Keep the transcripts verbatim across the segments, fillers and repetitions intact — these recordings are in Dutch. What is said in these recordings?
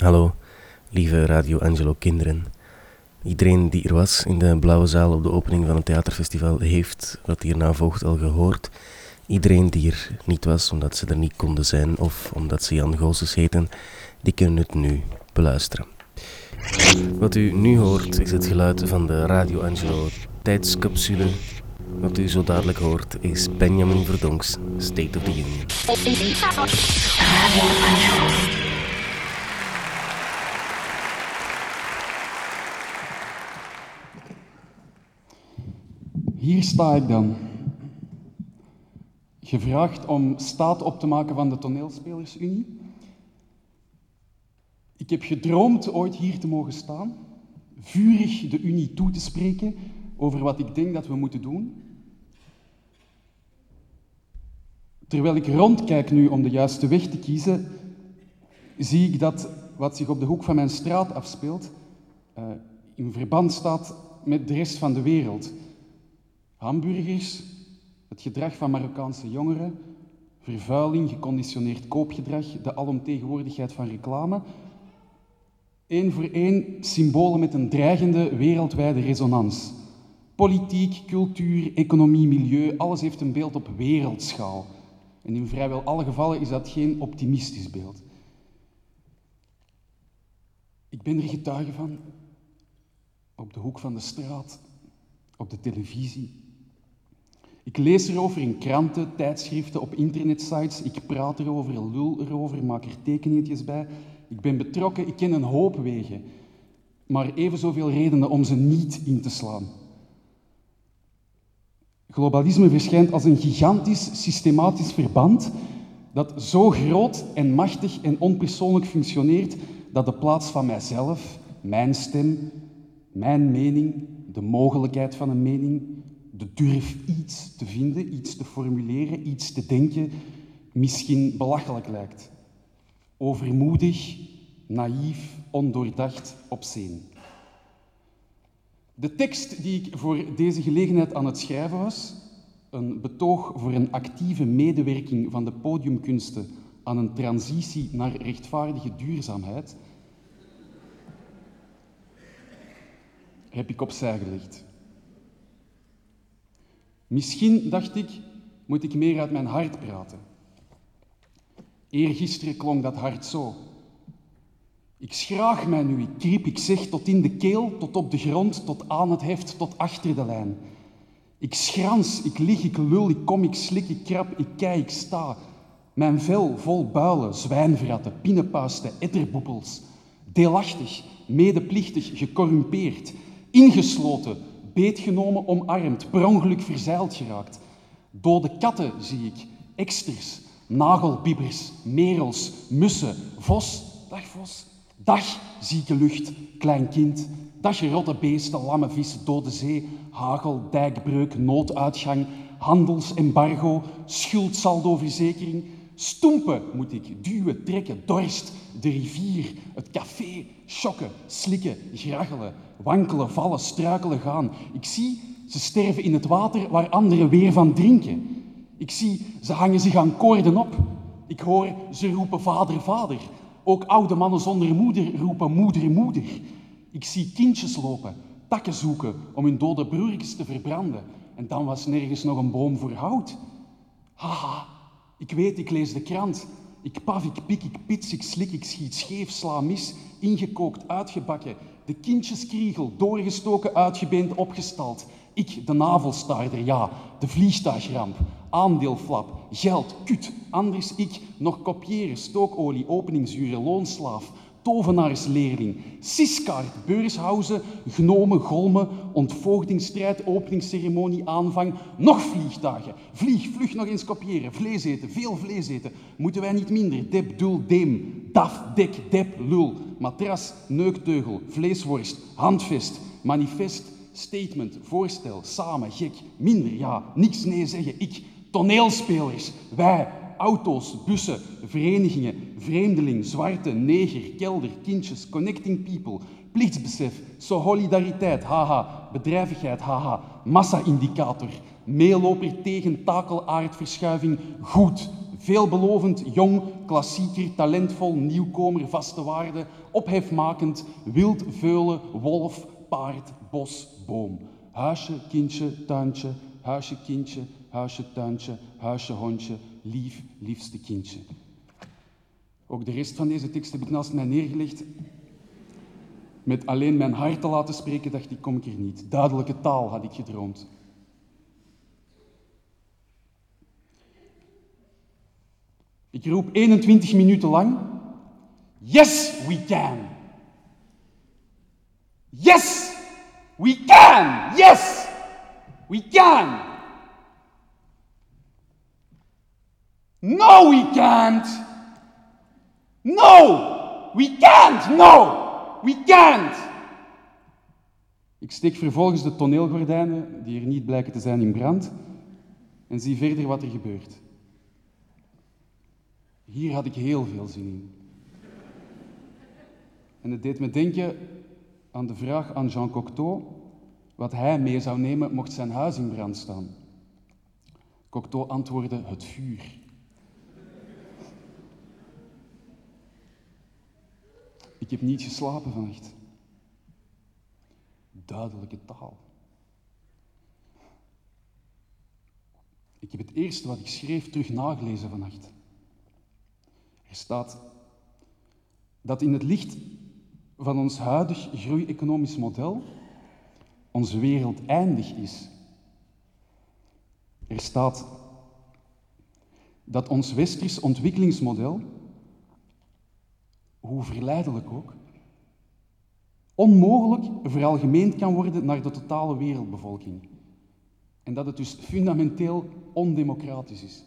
Hallo, lieve Radio Angelo kinderen. Iedereen die er was in de blauwe zaal op de opening van het theaterfestival heeft wat hierna volgt al gehoord. Iedereen die er niet was omdat ze er niet konden zijn of omdat ze Jan Goossens heten, die kunnen het nu beluisteren. Wat u nu hoort is het geluid van de Radio Angelo tijdscapsule. Wat u zo dadelijk hoort is Benjamin Verdonk's State of the Union. Radio Angelo. Hier sta ik dan, gevraagd om staat op te maken van de Toneelspelersunie. Ik heb gedroomd ooit hier te mogen staan, vurig de Unie toe te spreken over wat ik denk dat we moeten doen. Terwijl ik rondkijk nu om de juiste weg te kiezen, zie ik dat wat zich op de hoek van mijn straat afspeelt, uh, in verband staat met de rest van de wereld. Hamburgers, het gedrag van Marokkaanse jongeren, vervuiling, geconditioneerd koopgedrag, de alomtegenwoordigheid van reclame. Eén voor één symbolen met een dreigende wereldwijde resonans. Politiek, cultuur, economie, milieu, alles heeft een beeld op wereldschaal. En in vrijwel alle gevallen is dat geen optimistisch beeld. Ik ben er getuige van, op de hoek van de straat, op de televisie. Ik lees erover in kranten, tijdschriften, op internetsites. Ik praat erover, lul erover, maak er tekeningetjes bij. Ik ben betrokken, ik ken een hoop wegen. Maar even zoveel redenen om ze niet in te slaan. Globalisme verschijnt als een gigantisch, systematisch verband dat zo groot en machtig en onpersoonlijk functioneert dat de plaats van mijzelf, mijn stem, mijn mening, de mogelijkheid van een mening, de durf iets te vinden, iets te formuleren, iets te denken, misschien belachelijk lijkt. Overmoedig, naïef, ondoordacht, obscene. De tekst die ik voor deze gelegenheid aan het schrijven was, een betoog voor een actieve medewerking van de podiumkunsten aan een transitie naar rechtvaardige duurzaamheid, heb ik opzij gelegd. Misschien, dacht ik, moet ik meer uit mijn hart praten. Eergisteren klonk dat hart zo. Ik schraag mij nu, ik kriep, ik zeg, tot in de keel, tot op de grond, tot aan het heft, tot achter de lijn. Ik schrans, ik lig, ik lul, ik kom, ik slik, ik krap, ik kei, ik sta. Mijn vel vol builen, zwijnvratten, pinnenpuisten, etterboepels. Deelachtig, medeplichtig, gecorrumpeerd, ingesloten, beetgenomen, omarmd, per ongeluk verzeild geraakt. Dode katten zie ik, eksters, nagelbibbers, merels, mussen, vos, dag vos, dag zieke lucht, klein kind, dag gerotte beesten, lamme vis, dode zee, hagel, dijkbreuk, nooduitgang, handelsembargo, schuldsaldoverzekering. Stoempen moet ik, duwen, trekken, dorst, de rivier, het café, schokken, slikken, graggelen, wankelen, vallen, struikelen, gaan. Ik zie ze sterven in het water waar anderen weer van drinken. Ik zie ze hangen zich aan koorden op. Ik hoor ze roepen vader, vader. Ook oude mannen zonder moeder roepen moeder, moeder. Ik zie kindjes lopen, takken zoeken om hun dode broertjes te verbranden. En dan was nergens nog een boom voor hout. Haha, ik weet, ik lees de krant. Ik paf, ik pik, ik pits, ik slik, ik schiet scheef, sla mis, ingekookt, uitgebakken. De kindjeskriegel, doorgestoken, uitgebeend, opgestald. Ik, de navelstaarder, ja, de vliegtuigramp, aandeelflap, geld, kut. Anders ik, nog kopiëren, stookolie, openingsuren, loonslaaf, tovenaarsleerling, siskaart, beurshausen, gnomen, golmen, ontvoogdingsstrijd, openingsceremonie, aanvang, nog vliegtuigen. Vlieg, vlug nog eens kopiëren, vlees eten, veel vlees eten. Moeten wij niet minder, dep, dul, deem, daf, dek, dep, lul, matras, neukteugel, vleesworst, handvest, manifest, statement, voorstel, samen, gek, minder, ja, niks nee zeggen, ik, toneelspelers, wij, auto's, bussen, verenigingen, vreemdeling, zwarte, neger, kelder, kindjes, connecting people, plichtsbesef, solidariteit, haha, bedrijvigheid, haha, massa-indicator, meeloper tegen takelaardverschuiving, goed, veelbelovend, jong, klassieker, talentvol, nieuwkomer, vaste waarde, ophefmakend, wild, veulen, wolf, paard, bos, boom. Huisje, kindje, tuintje, huisje, kindje, huisje, tuintje, huisje, hondje, lief, liefste kindje. Ook de rest van deze tekst heb ik naast mij neergelegd. Met alleen mijn hart te laten spreken, dacht ik, kom ik er niet. Duidelijke taal had ik gedroomd. Ik roep eenentwintig minuten lang, yes, we can. Yes, we can. Yes, we can. No, we can't. No, we can't. No, we can't. Ik steek vervolgens de toneelgordijnen, die er niet blijken te zijn, in brand en zie verder wat er gebeurt. Hier had ik heel veel zin in. En het deed me denken aan de vraag aan Jean Cocteau wat hij mee zou nemen mocht zijn huis in brand staan. Cocteau antwoordde: het vuur. Ik heb niet geslapen vannacht. Duidelijke taal. Ik heb het eerste wat ik schreef terug nagelezen vannacht. Er staat dat in het licht van ons huidig groei-economisch model onze wereld eindig is. Er staat dat ons westers ontwikkelingsmodel, hoe verleidelijk ook, onmogelijk veralgemeend kan worden naar de totale wereldbevolking. En dat het dus fundamenteel ondemocratisch is.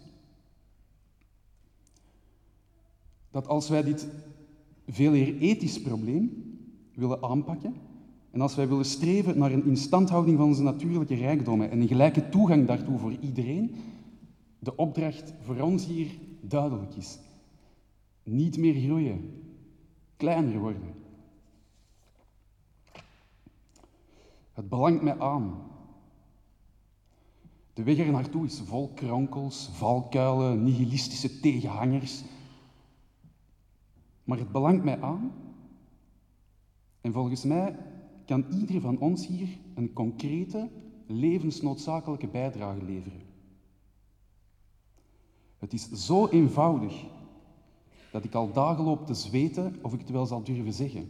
Dat als wij dit veel eer ethisch probleem willen aanpakken en als wij willen streven naar een instandhouding van onze natuurlijke rijkdommen en een gelijke toegang daartoe voor iedereen, de opdracht voor ons hier duidelijk is. Niet meer groeien, kleiner worden. Het belangt mij aan. De weg er naartoe is vol kronkels, valkuilen, nihilistische tegenhangers. Maar het belangt mij aan. En volgens mij kan ieder van ons hier een concrete, levensnoodzakelijke bijdrage leveren. Het is zo eenvoudig dat ik al dagen loop te zweten of ik het wel zal durven zeggen.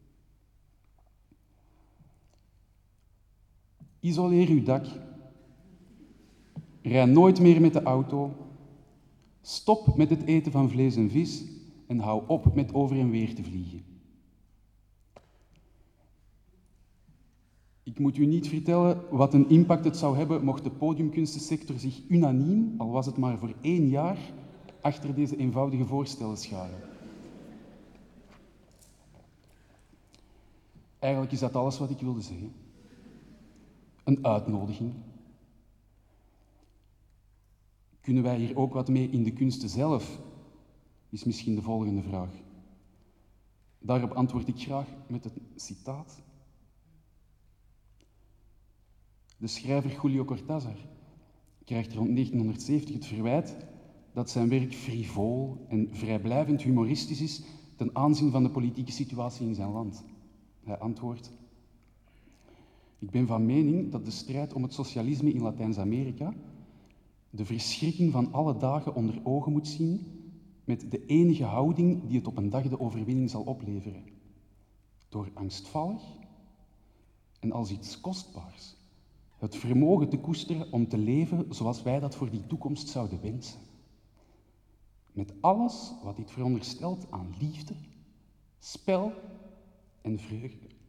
Isoleer uw dak. Rij nooit meer met de auto. Stop met het eten van vlees en vis en hou op met over en weer te vliegen. Ik moet u niet vertellen wat een impact het zou hebben mocht de podiumkunstensector zich unaniem, al was het maar voor één jaar, achter deze eenvoudige voorstellen scharen. Eigenlijk is dat alles wat ik wilde zeggen. Een uitnodiging. Kunnen wij hier ook wat mee in de kunsten zelf? Is misschien de volgende vraag. Daarop antwoord ik graag met een citaat. De schrijver Julio Cortázar krijgt rond negentienhonderdzeventig het verwijt dat zijn werk frivol en vrijblijvend humoristisch is ten aanzien van de politieke situatie in zijn land. Hij antwoordt: ik ben van mening dat de strijd om het socialisme in Latijns-Amerika de verschrikking van alle dagen onder ogen moet zien met de enige houding die het op een dag de overwinning zal opleveren. Door angstvallig en als iets kostbaars het vermogen te koesteren om te leven zoals wij dat voor die toekomst zouden wensen. Met alles wat dit veronderstelt aan liefde, spel en vreugde.